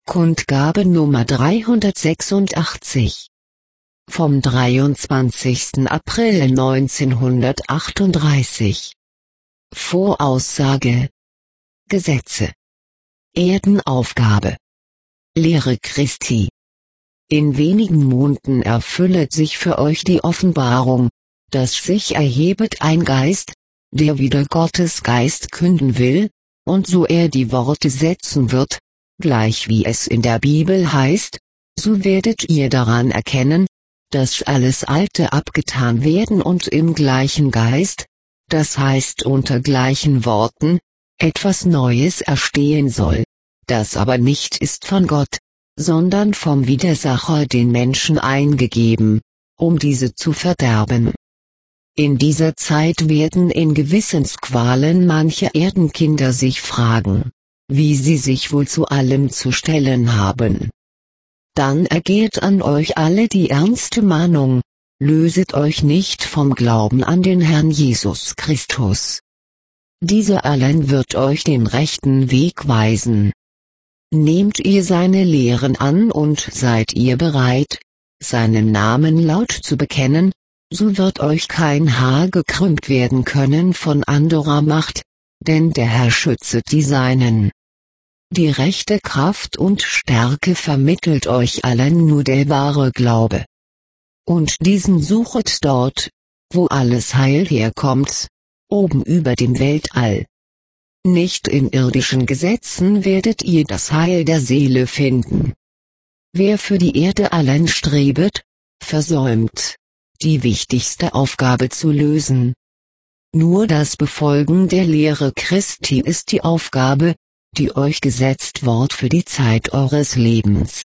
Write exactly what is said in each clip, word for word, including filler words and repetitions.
Kundgabe Nummer dreihundertsechsundachtzig. Vom dreiundzwanzigsten April neunzehnhundertachtunddreißig. Voraussage. Gesetze. Erdenaufgabe. Lehre Christi. In wenigen Monaten erfüllet sich für euch die Offenbarung, dass sich erhebet ein Geist, der wider Gottes Geist künden will, und so er die Worte setzen wird, gleich wie es in der Bibel heißt, so werdet ihr daran erkennen, dass alles Alte abgetan werden und im gleichen Geist, das heißt unter gleichen Worten, etwas Neues erstehen soll, das aber nicht ist von Gott, sondern vom Widersacher den Menschen eingegeben, um diese zu verderben. In dieser Zeit werden in Gewissensqualen manche Erdenkinder sich fragen, wie sie sich wohl zu allem zu stellen haben. Dann ergeht an euch alle die ernste Mahnung, löset euch nicht vom Glauben an den Herrn Jesus Christus. Dieser allein wird euch den rechten Weg weisen. Nehmt ihr seine Lehren an und seid ihr bereit, seinen Namen laut zu bekennen, so wird euch kein Haar gekrümmt werden können von anderer Macht, denn der Herr schützt die Seinen. Die rechte Kraft und Stärke vermittelt euch allen nur der wahre Glaube. Und diesen suchet dort, wo alles Heil herkommt, oben über dem Weltall. Nicht in irdischen Gesetzen werdet ihr das Heil der Seele finden. Wer für die Erde allein strebet, versäumt, die wichtigste Aufgabe zu lösen. Nur das Befolgen der Lehre Christi ist die Aufgabe, die euch gesetzt ward für die Zeit eures Lebens.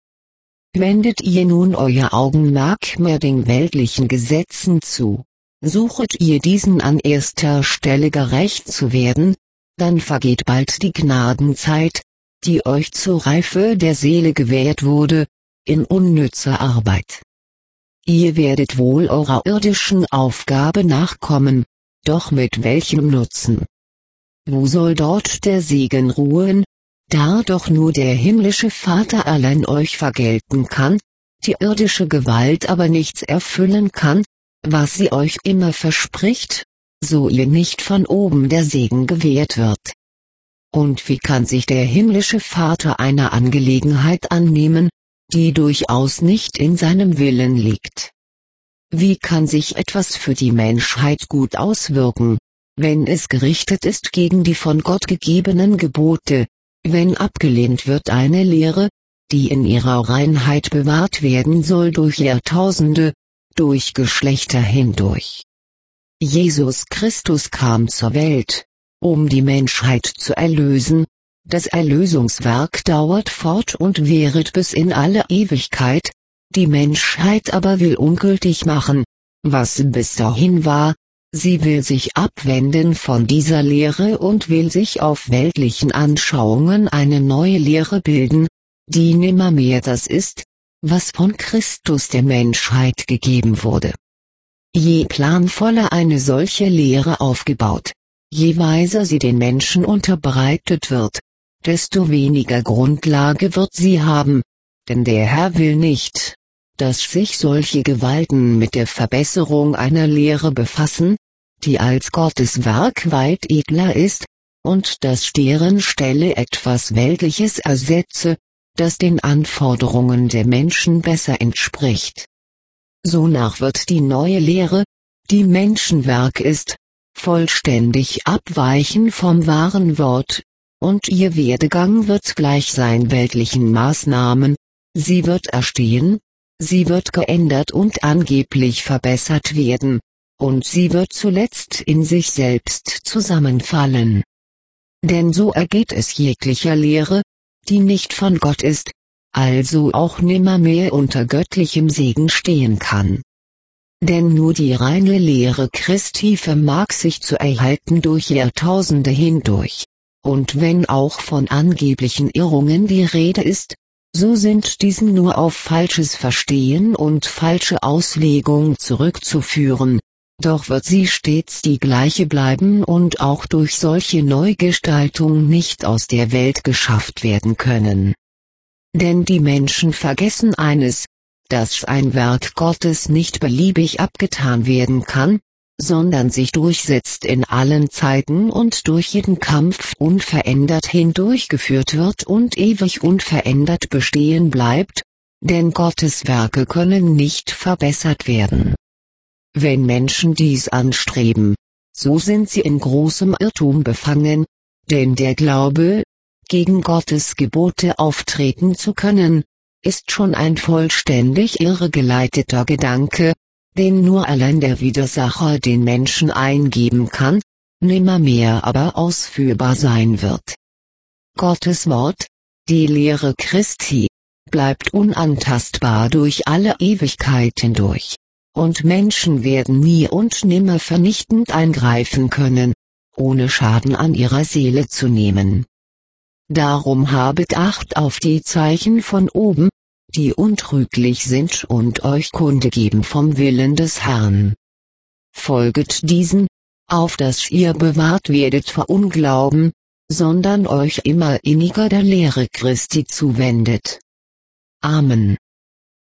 Wendet ihr nun euer Augenmerk mehr den weltlichen Gesetzen zu, suchet ihr diesen an erster Stelle gerecht zu werden, dann vergeht bald die Gnadenzeit, die euch zur Reife der Seele gewährt wurde, in unnützer Arbeit. Ihr werdet wohl eurer irdischen Aufgabe nachkommen, doch mit welchem Nutzen? Wo soll dort der Segen ruhen, da doch nur der himmlische Vater allein euch vergelten kann, die irdische Gewalt aber nichts erfüllen kann, was sie euch immer verspricht, so ihr nicht von oben der Segen gewährt wird. Und wie kann sich der himmlische Vater einer Angelegenheit annehmen, die durchaus nicht in seinem Willen liegt? Wie kann sich etwas für die Menschheit gut auswirken, wenn es gerichtet ist gegen die von Gott gegebenen Gebote, wenn abgelehnt wird eine Lehre, die in ihrer Reinheit bewahrt werden soll durch Jahrtausende, durch Geschlechter hindurch? Jesus Christus kam zur Welt, um die Menschheit zu erlösen. Das Erlösungswerk dauert fort und währet bis in alle Ewigkeit, die Menschheit aber will ungültig machen, was bis dahin war. Sie will sich abwenden von dieser Lehre und will sich auf weltlichen Anschauungen eine neue Lehre bilden, die nimmermehr das ist, was von Christus der Menschheit gegeben wurde. Je planvoller eine solche Lehre aufgebaut, je weiser sie den Menschen unterbreitet wird, desto weniger Grundlage wird sie haben, denn der Herr will nicht, dass sich solche Gewalten mit der Verbesserung einer Lehre befassen, die als Gottes Werk weit edler ist, und dass deren Stelle etwas Weltliches ersetze, das den Anforderungen der Menschen besser entspricht. Sonach wird die neue Lehre, die Menschenwerk ist, vollständig abweichen vom wahren Wort, und ihr Werdegang wird gleich sein weltlichen Maßnahmen, sie wird erstehen, sie wird geändert und angeblich verbessert werden, und sie wird zuletzt in sich selbst zusammenfallen. Denn so ergeht es jeglicher Lehre, die nicht von Gott ist, also auch nimmermehr unter göttlichem Segen stehen kann. Denn nur die reine Lehre Christi vermag sich zu erhalten durch Jahrtausende hindurch. Und wenn auch von angeblichen Irrungen die Rede ist, so sind diesen nur auf falsches Verstehen und falsche Auslegung zurückzuführen, doch wird sie stets die gleiche bleiben und auch durch solche Neugestaltung nicht aus der Welt geschafft werden können. Denn die Menschen vergessen eines, dass ein Werk Gottes nicht beliebig abgetan werden kann, sondern sich durchsetzt in allen Zeiten und durch jeden Kampf unverändert hindurchgeführt wird und ewig unverändert bestehen bleibt, denn Gottes Werke können nicht verbessert werden. Wenn Menschen dies anstreben, so sind sie in großem Irrtum befangen, denn der Glaube, gegen Gottes Gebote auftreten zu können, ist schon ein vollständig irregeleiteter Gedanke, den nur allein der Widersacher den Menschen eingeben kann, nimmermehr aber ausführbar sein wird. Gottes Wort, die Lehre Christi, bleibt unantastbar durch alle Ewigkeit hindurch, und Menschen werden nie und nimmer vernichtend eingreifen können, ohne Schaden an ihrer Seele zu nehmen. Darum habet Acht auf die Zeichen von oben, die untrüglich sind und euch Kunde geben vom Willen des Herrn. Folget diesen, auf dass ihr bewahrt werdet vor Unglauben, sondern euch immer inniger der Lehre Christi zuwendet. Amen.